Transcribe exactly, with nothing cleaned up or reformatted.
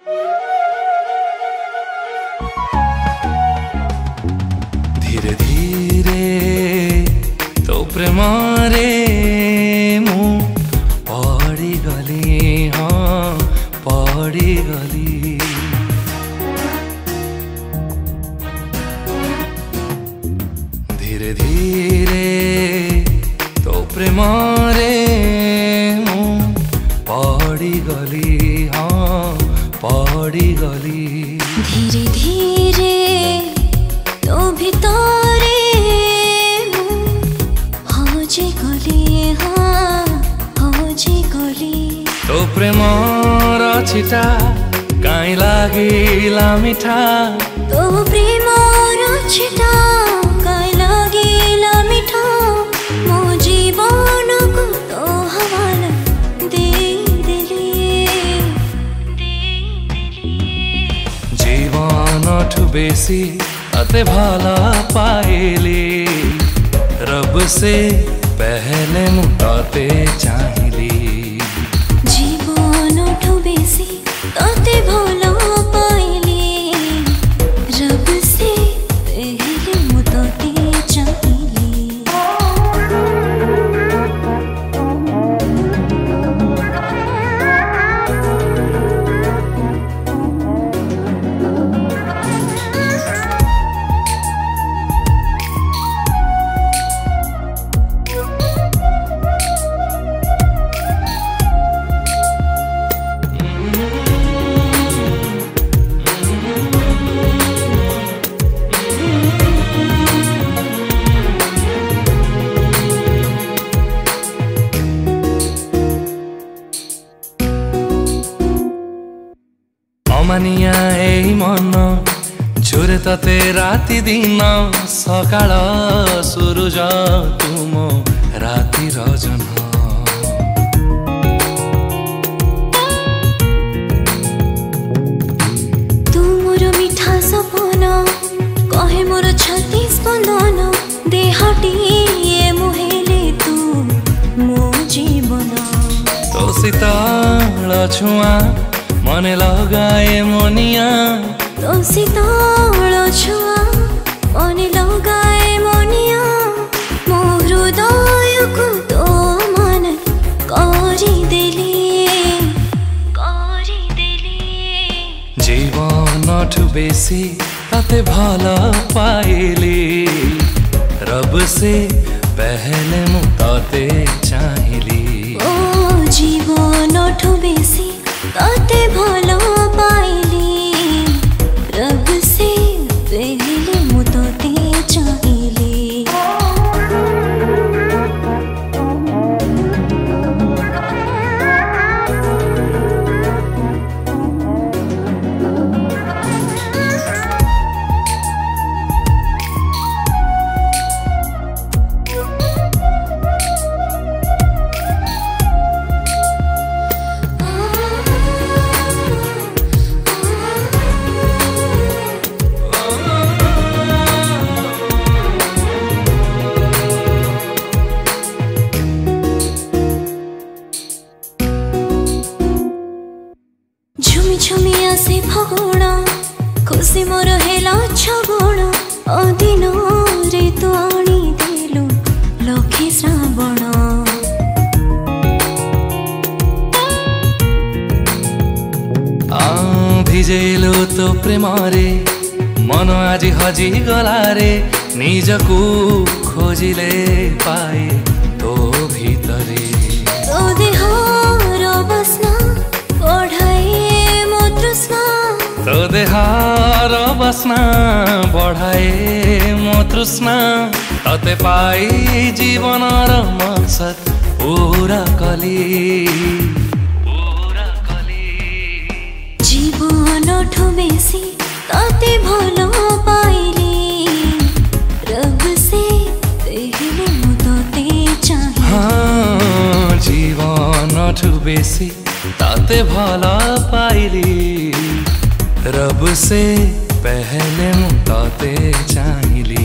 धीरे धीरे तो प्रेमरे मु पड़ी गली, हाँ पड़ी गली। धीरे धीरे तो प्रेमरे मु पड़ी गली, हाँ पड़ी गली। धीरे धीरे तो भितरे हजे गली, हाँ हजे गली। तो प्रेमर छिटा काई लागिला मिठा, तो प्रेमर छिटा काई लागिला मिठा। मो जीवन को तो हवाला दे देली, दे देली। जीवन ठु बेसी अते भला पाइली, रब से पहले मुताते चाहिली। जीवन ठु बेसी तते भला पाइली, रब से पहले मुताते चाहिली। अमानिया एई मन झुरे तते राति दिन, सकाळ सूरज तुम राति रजन। तू मोर मिठा सपन, कहे मोर छाती स्पंदन। देहटी मुहेले तू मो जीवन। तो शीतल छुआ मने लगाए मोनिया, तो शीतल छुआ मने लगाए मोनिया। मो हृदय को तो मन करी देली, करी देली। जीवन ठु बेसी तते भला पाइली, रब से पहले मुताते चाहिली। ओ जीवन ठु बेसी तते भला पाइली, रब से पहले मुताते चाहिली। झुमी झुमी आसे फगुण, खुशी मोर हेला छगुण। अदिन रे तू आनी देलु लखे श्रावण। भिजेलु तो प्रेमरे मन आज हजी गला रे। निजकू खोजिले पाए तो भितरे, तो देहर बस्ना बढ़ाए मो तृष्णा। तो देहर बस्ना बढ़ाए मो तृष्णा। तते पाई जीवनर मकसद पूरा कली, पूरा कली। जीवन ठु बेसी तते भला पाइली, रब से पहले मुताते चाहिली। हाँ जीवन ठु बेसी तते भला पाइली, रब से पहले मुताते चाहिली।